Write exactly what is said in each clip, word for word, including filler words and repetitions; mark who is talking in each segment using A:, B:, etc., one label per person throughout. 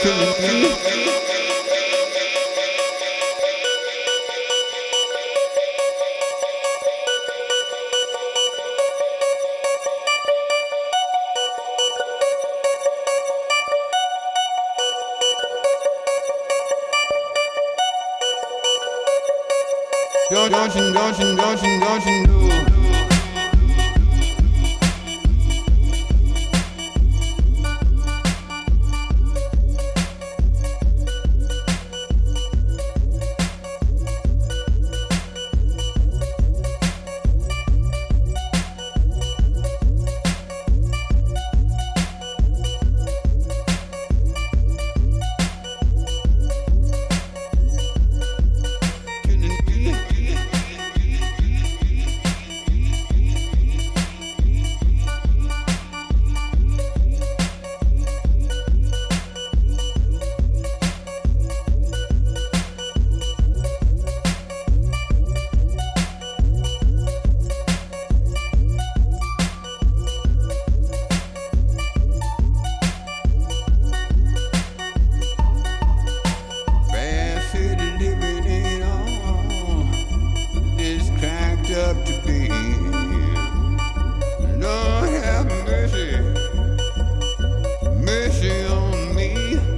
A: Don't, don't you, don't you, don't you, don't you know? Up to be. Lord have mercy, mercy on me.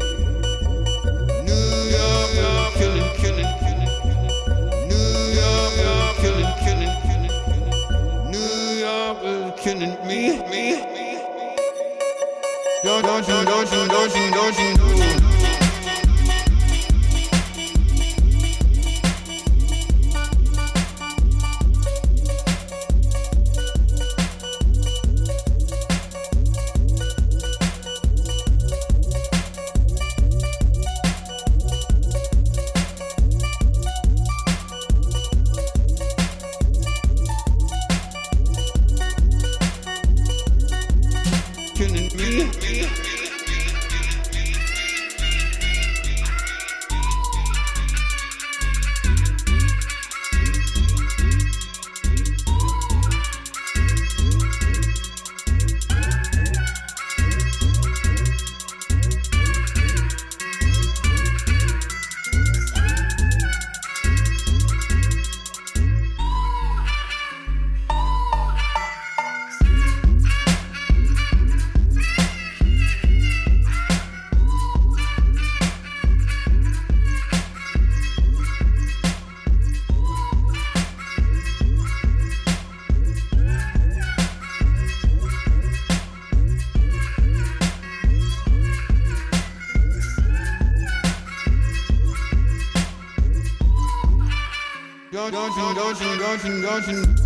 A: New York is killing, killing, killing. New York is killing, killing, killing. New York is killing me, me. Don't, don't you, don't you, don't you, don't you know? Killing me, me. Don't, don't you, don't you, don't you, don't you.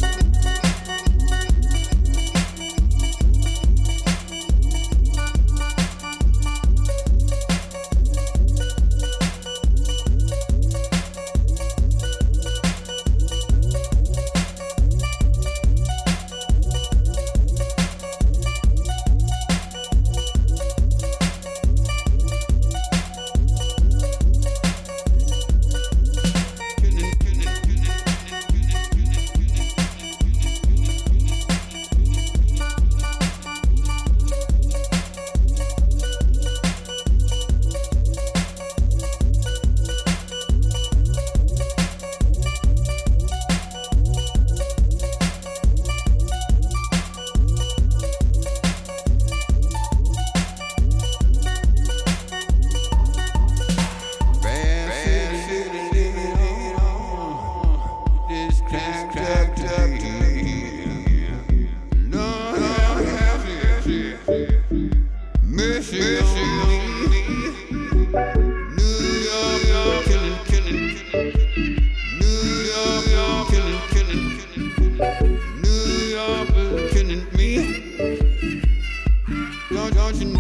A: Don't, don't you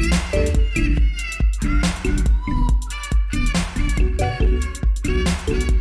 A: know?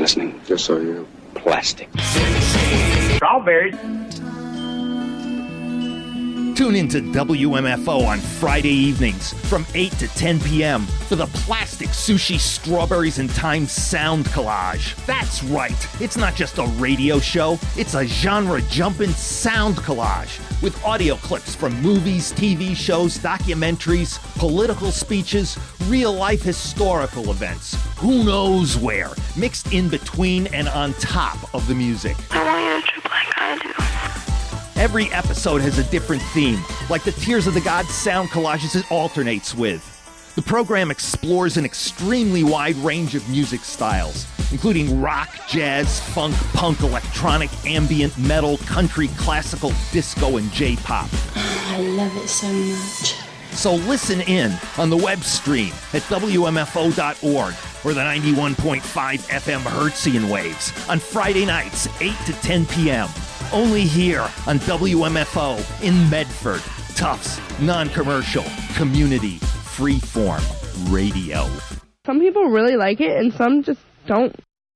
B: listening. Just so you know. Plastic.
C: Strawberries.
D: Tune in to W M F O on Friday evenings from eight to ten p.m. for the Plastic Sushi Strawberries and Time Sound Collage. That's right, it's not just a radio show, it's a genre-jumping sound collage with audio clips from movies, T V shows, documentaries, political speeches, real-life historical events, who knows where, mixed in between and on top of the music.
E: I want you to trip like I do.
D: Every episode has a different theme, like the Tears of the Gods sound collages it alternates with. The program explores an extremely wide range of music styles, including rock, jazz, funk, punk, electronic, ambient, metal, country, classical, disco, and J-pop.
F: I love it so much.
D: So listen in on the web stream at W M F O dot org or the ninety-one point five F M Hertzian waves on Friday nights, eight to ten p.m. Only here on W M F O in Medford. Tufts, non-commercial, community, freeform radio.
G: Some people really like it and some just don't.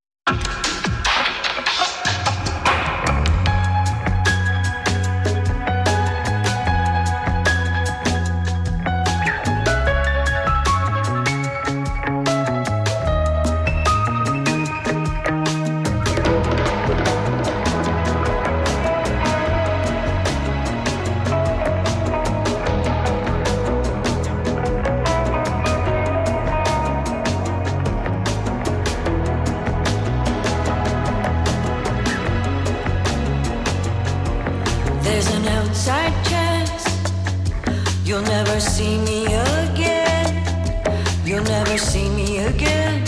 H: You'll never see me again. You'll never see me again.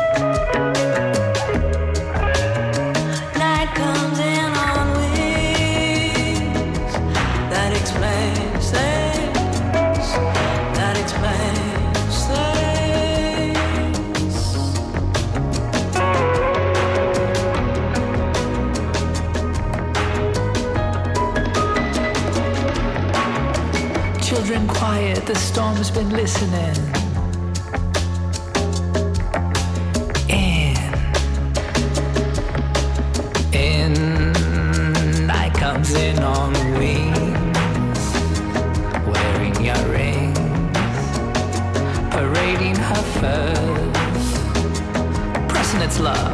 H: Night comes in on wings. That explains things. That explains things.
I: Children quiet, the storm's been listening. In, in, night comes in on wings, wearing earrings, parading her furs, pressing its luck.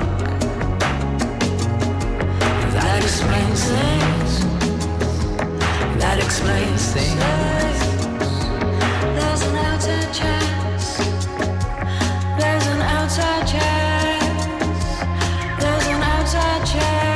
I: That explains things. That explains things. There's an outside chance. There's an outside chance. There's an outside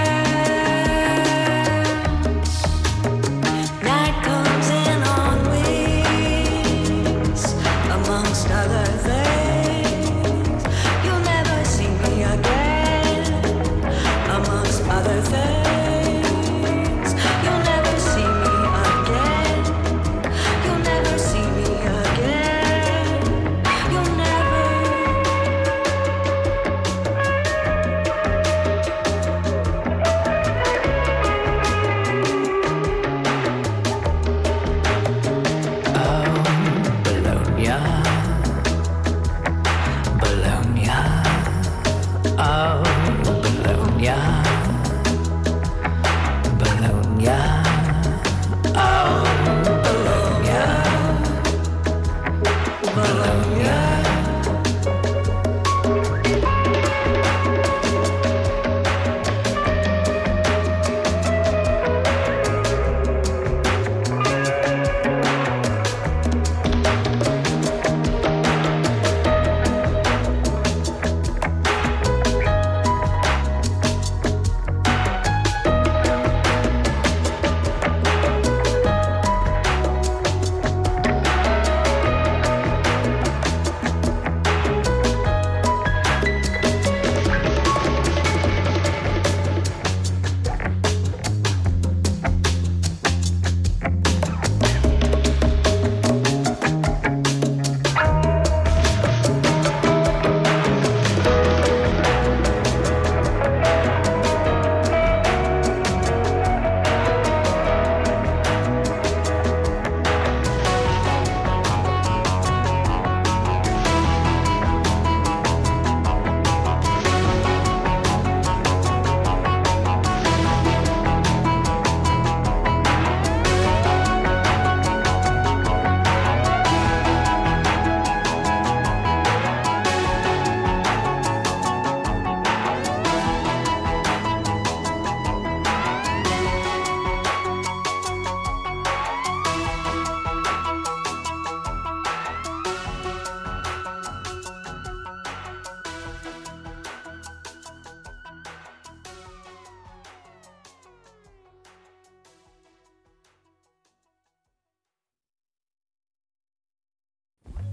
I: chance. Night comes in on wings, amongst other things. You'll never see me again, amongst other things. You'll never see me again. You'll never see me again.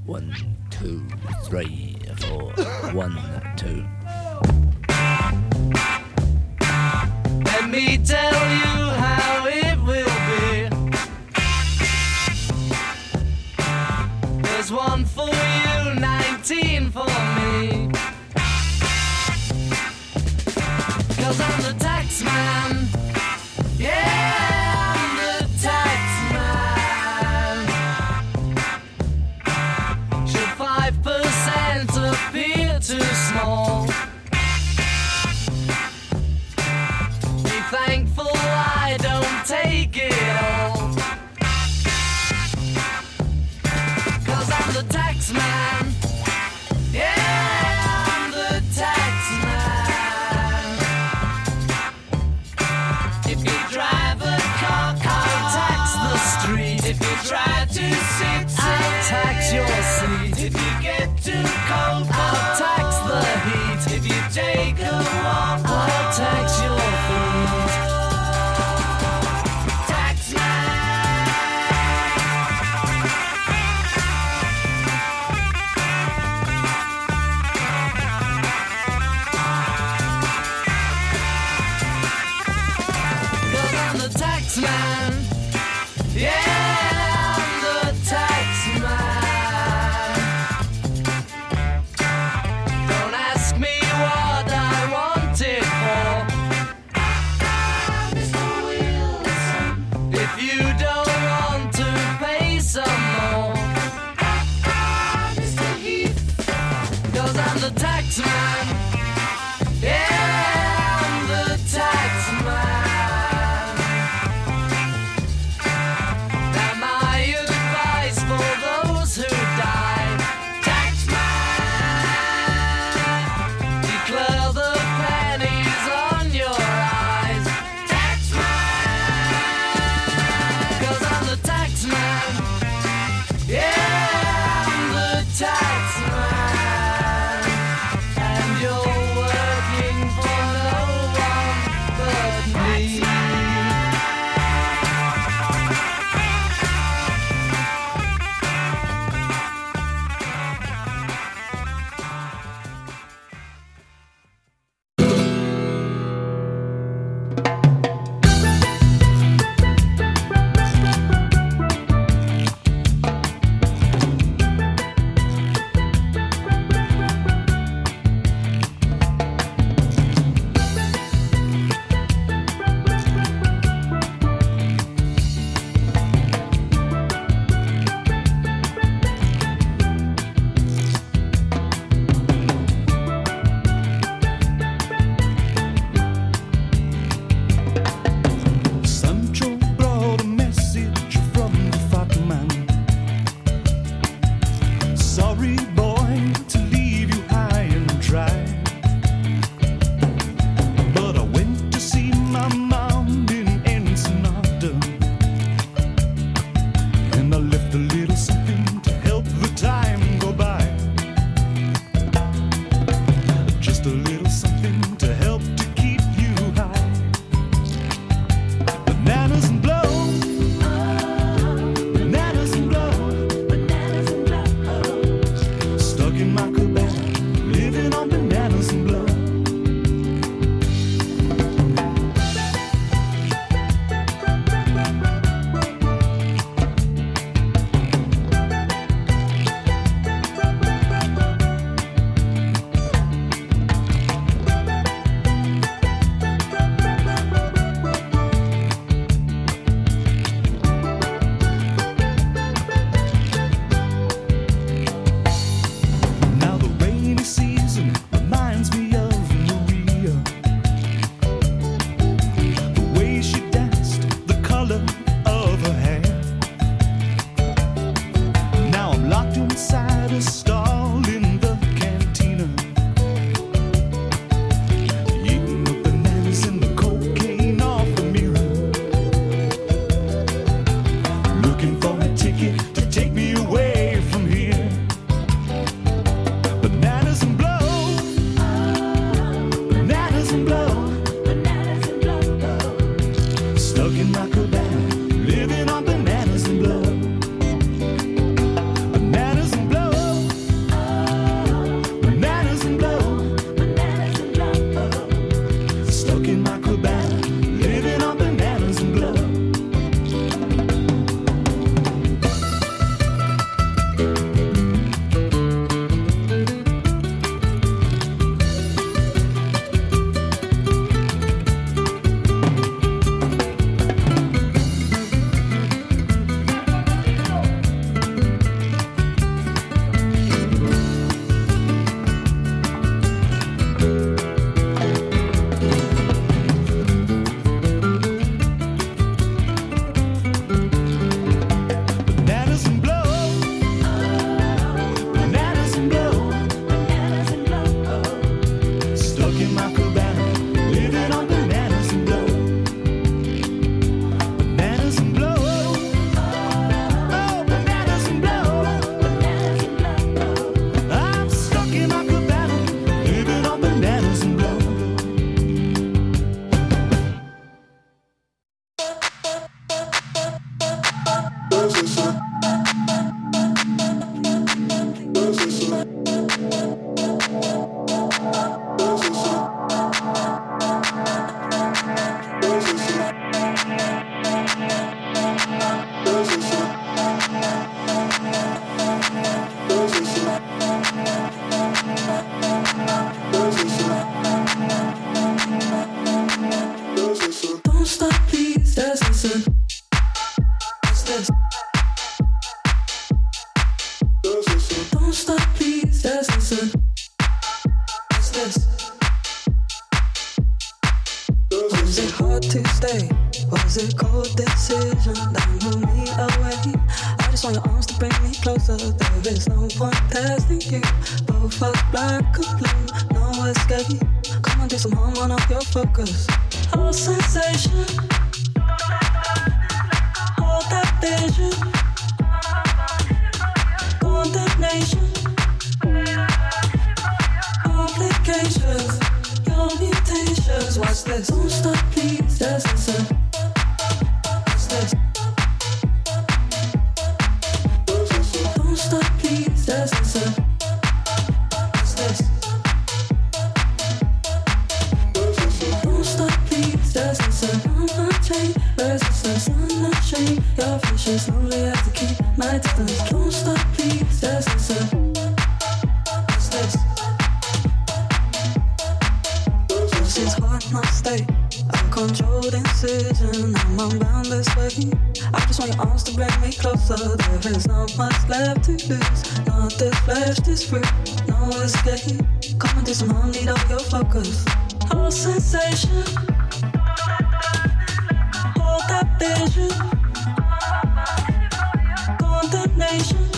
J: One, two, three, four. One, two.
I: Let me tell you how it will be. There's one for you, nineteen for me. 'Cause I'm the tax man. Yeah, I'm the tax man. Should five percent appear too small? Be thankful I don't take it all. 'Cause I'm the tax man. Yeah, I'm the tax man. If you drive a car, I'll tax the street. If you try to sit, I'll tax your seat. If you get too cold, I'll tax the heat. If you take a walk, I'll tax your feet. Tax the tax man. Yeah, I'm the tax man. Don't ask me what I want it for. Mister Wilson. If you don't want to pay some more. Mister Heath. 'Cause I'm the tax man. Yeah, I'm the tax man. in my cabana, living on bananas and blow. Bananas and blow. Oh, bananas and blow. I'm stuck in my cabana, living on bananas and blow.
H: Don't stop, please, just listen. What's this? Don't stop, please, just listen. What's this? Was it hard to stay? Was it cold decision that moved me away? I just want your arms to bring me closer. There is no point testing you. Both us black or blue, no escape. Come on, do some harm, on up your focus. Whole sensation, hold that vision. Condemnation, complications, your mutations. Watch this. Don't stop, please, just listen. Watch this. Don't stop, please, just listen. Watch this. Don't stop, please, just listen. I'm not chained, resistance, I'm not chained. Your vision slowly have to keep my distance. Don't stop, please, just listen. Watch this. This is hard, not stay. Uncontrolled incision, I'm unbound this way. I just want your arms to bring me closer. There is not much left to lose. Not this flesh, this fruit, no escape. Come and do some harm, need up your focus. Whole sensation, hold that vision. Condemnation,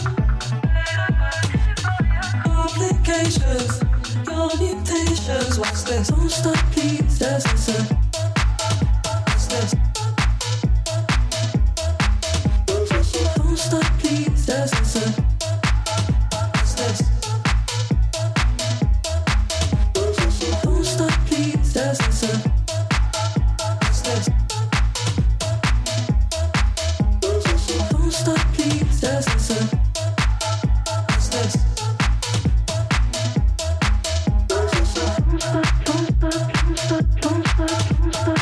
H: complications, your mutations. Watch this. Don't stop, please, just listen. Watch this. Don't stop, please, just listen. Watch this. Don't stop, please, just listen. Watch this. Don't stop, please, just listen. Watch this. Don't stop, don't stop, don't stop, don't stop, don't stop.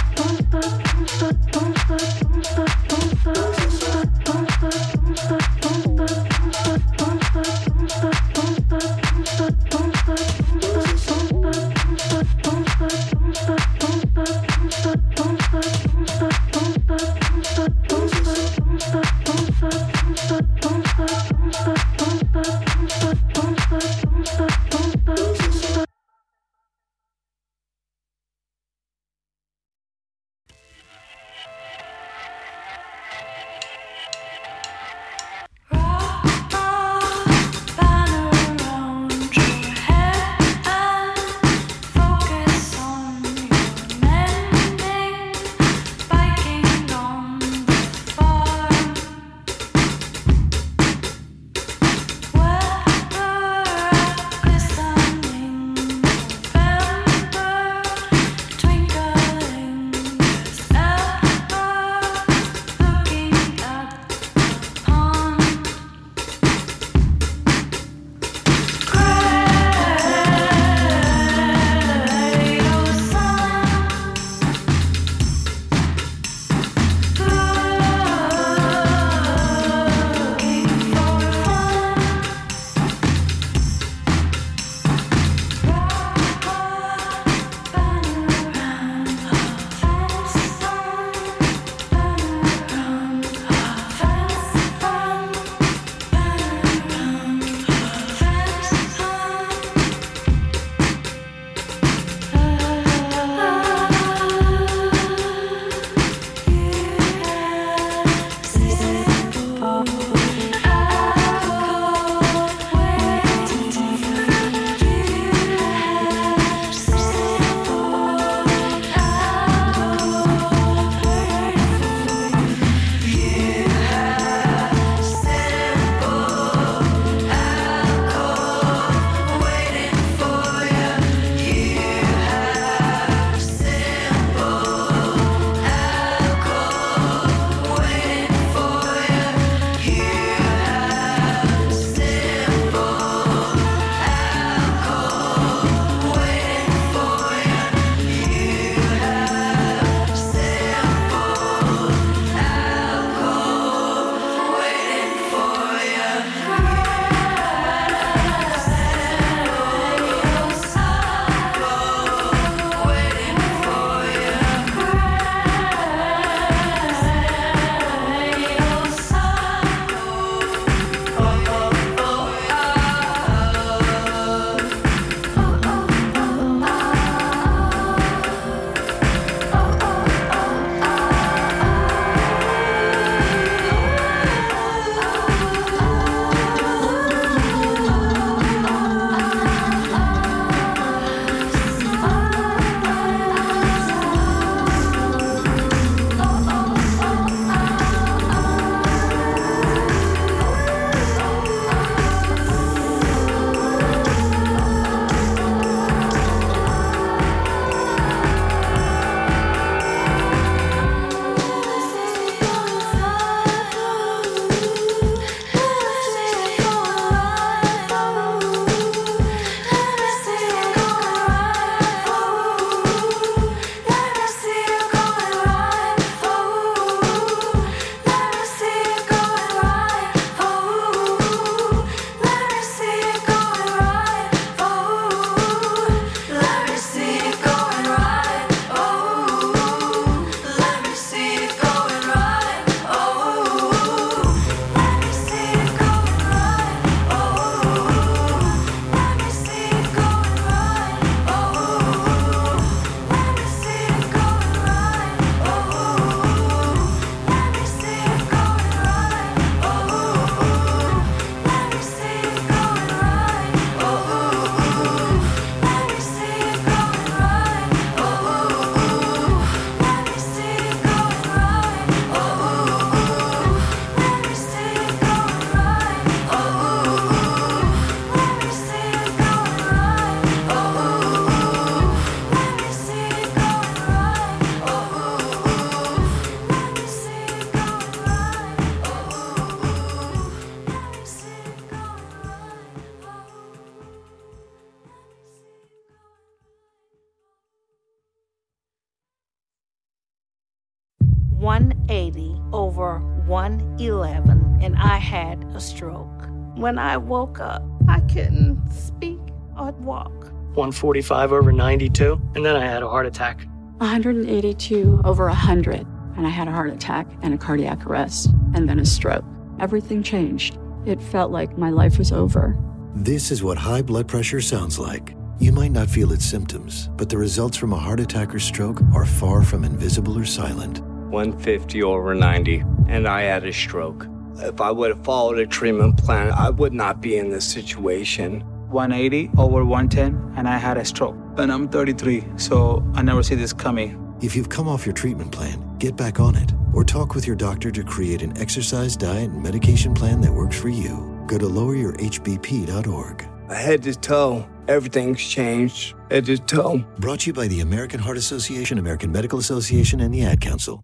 K: one eighty over one eleven, and I had a stroke. When I woke up, I couldn't speak or walk.
L: one forty-five over ninety-two, and then I had a heart attack.
M: one eighty-two over one hundred, and I had a heart attack and a cardiac arrest, and then a stroke. Everything changed. It felt like my life was over.
N: This is what high blood pressure sounds like. You might not feel its symptoms, but the results from a heart attack or stroke are far from invisible or silent.
O: one fifty over ninety, and I had a stroke. If I would have followed a treatment plan, I would not be in this situation.
P: one eighty over one ten, and I had a stroke. And I'm thirty-three, so I never see this coming.
N: If you've come off your treatment plan, get back on it, or talk with your doctor to create an exercise, diet, and medication plan that works for you. Go to lower your h b p dot org.
O: Head to toe, everything's changed. Head to toe.
N: Brought to you by the American Heart Association, American Medical Association, and the Ad Council.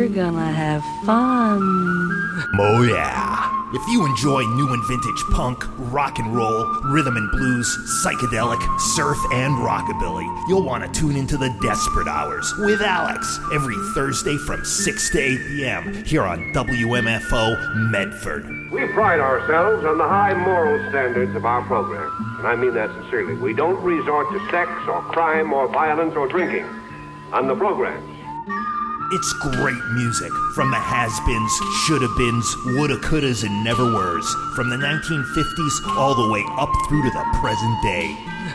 K: gonna have fun.
D: Oh yeah. If you enjoy new and vintage punk, rock and roll, rhythm and blues, psychedelic, surf, and rockabilly, you'll want to tune into the Desperate Hours with Alex every Thursday from six to eight p.m. here on W M F O Medford.
B: We pride ourselves on the high moral standards of our program, and I mean that sincerely. We don't resort to sex or crime or violence or drinking on the programs.
D: It's great music from the has-beens, shoulda-beens, woulda-couldas, and never-weres, from the nineteen fifties all the way up through to the present day.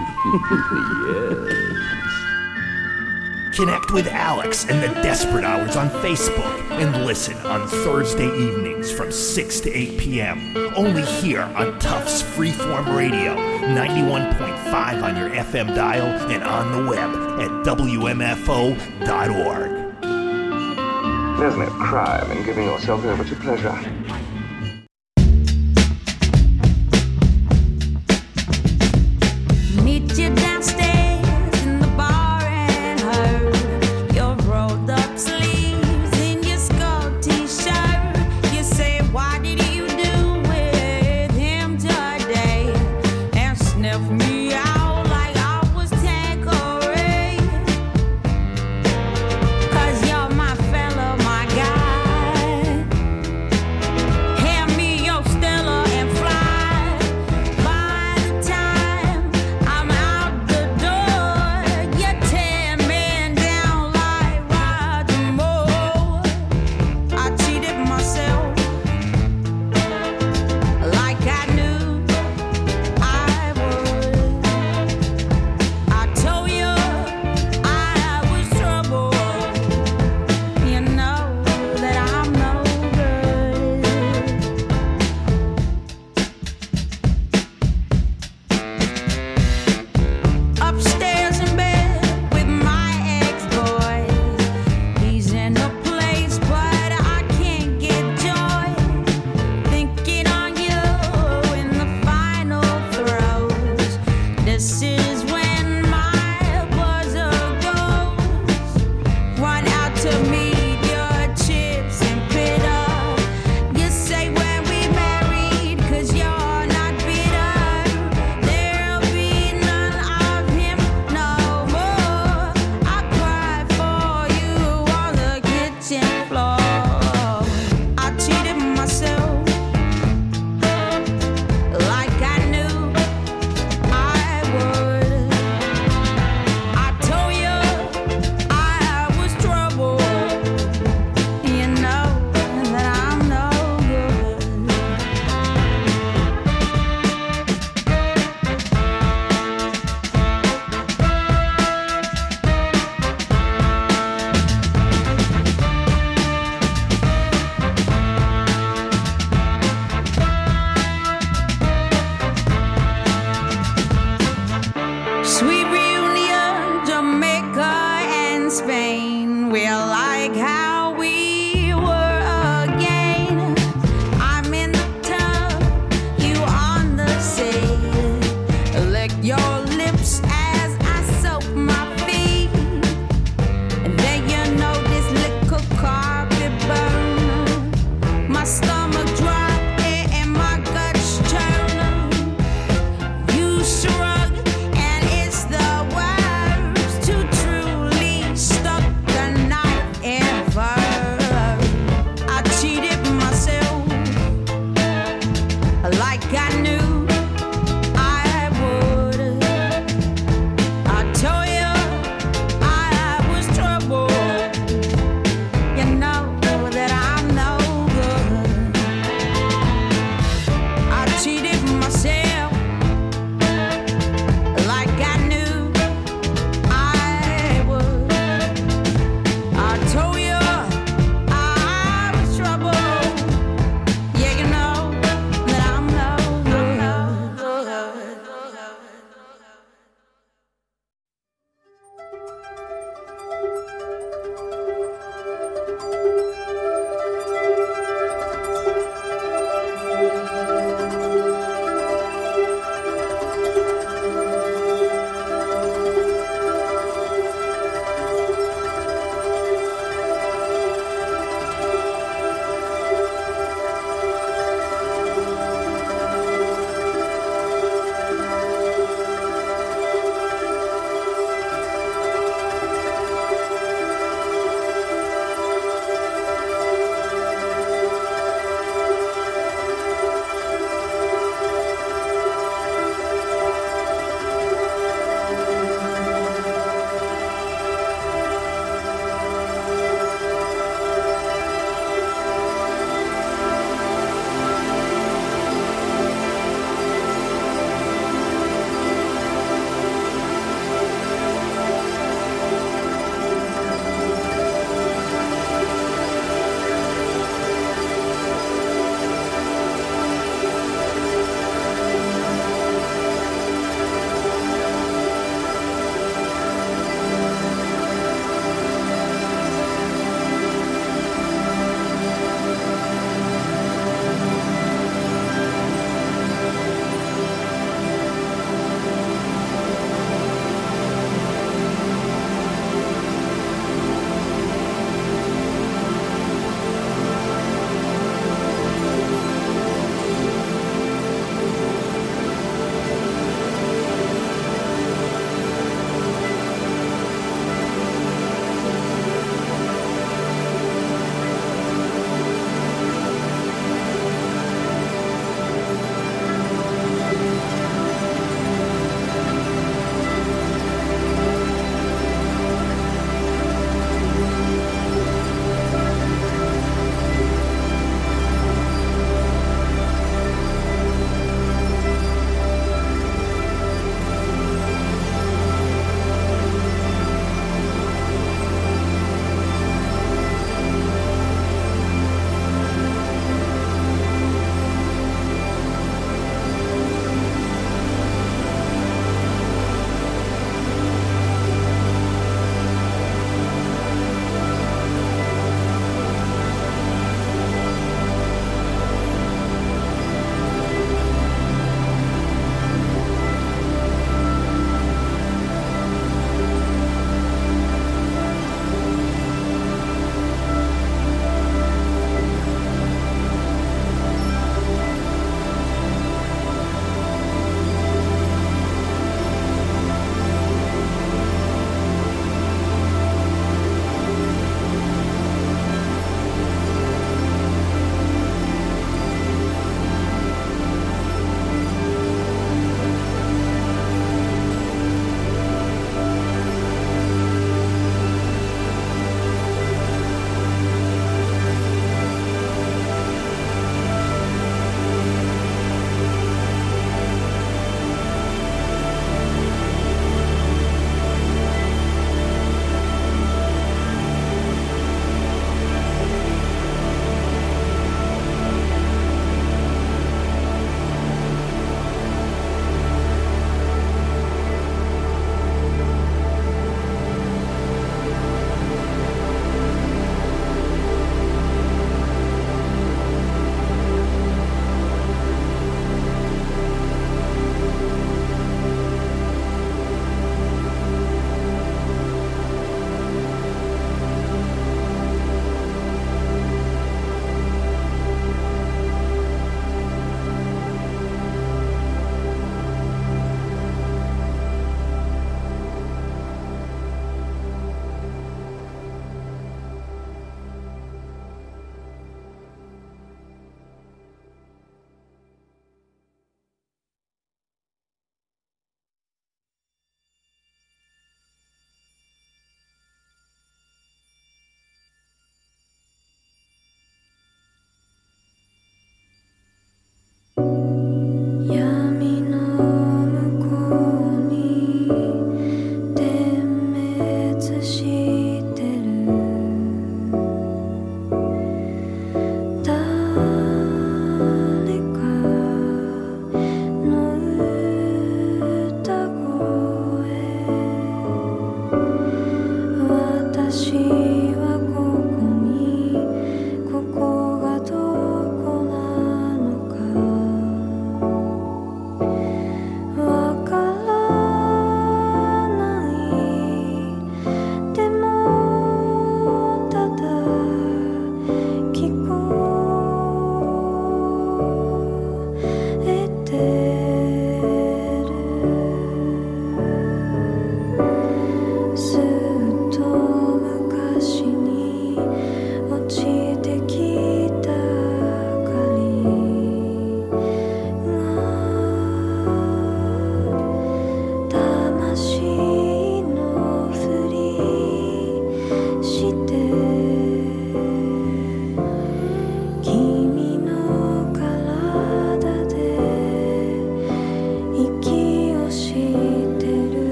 D: Yes. Connect with Alex and the Desperate Hours on Facebook and listen on Thursday evenings from six to eight p.m. only here on Tufts Freeform Radio, ninety-one point five on your F M dial and on the web at W M F O dot org.
Q: There's no crime in giving yourself over to pleasure.
I: Meet you downstairs in the bar and heard your rolled up sleeves in your skull t-shirt. You say, what did you do with him today? And sniff me out like I was Tanqueray. Cause you're my fella, my guy.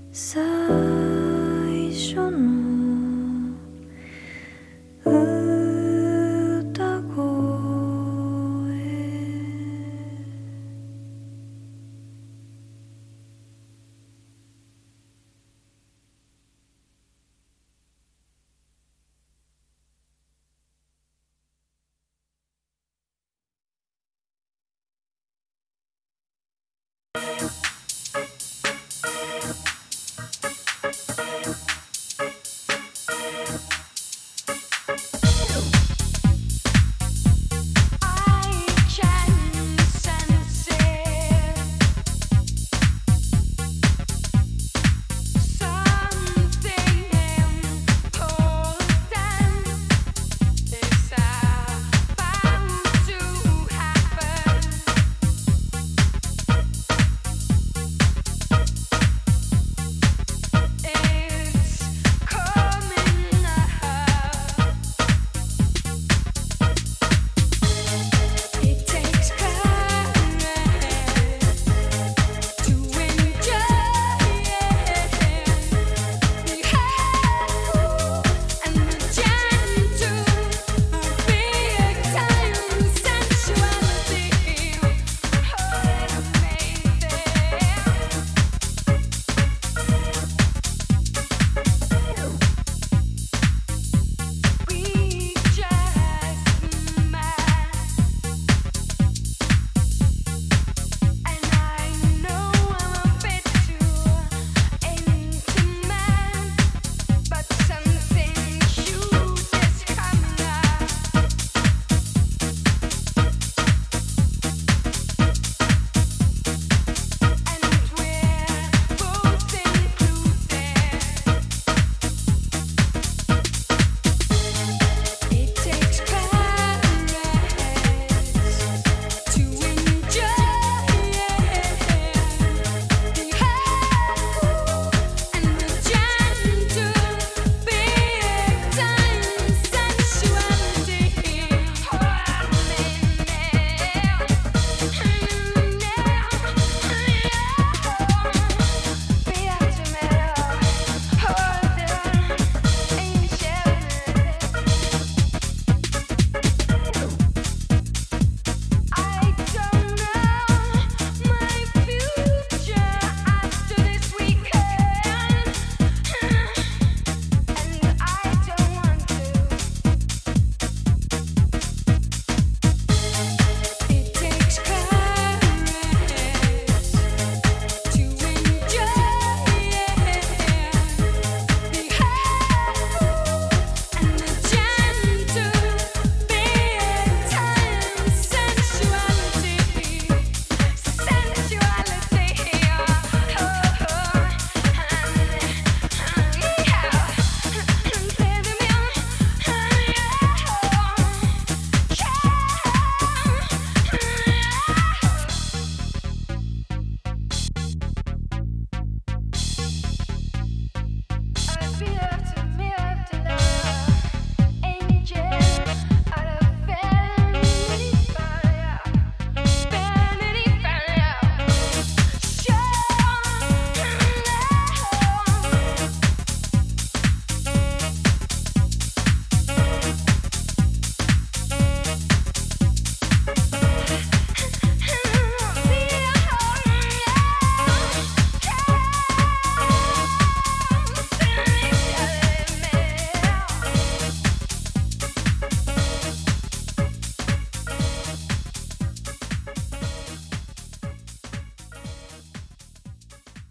H: So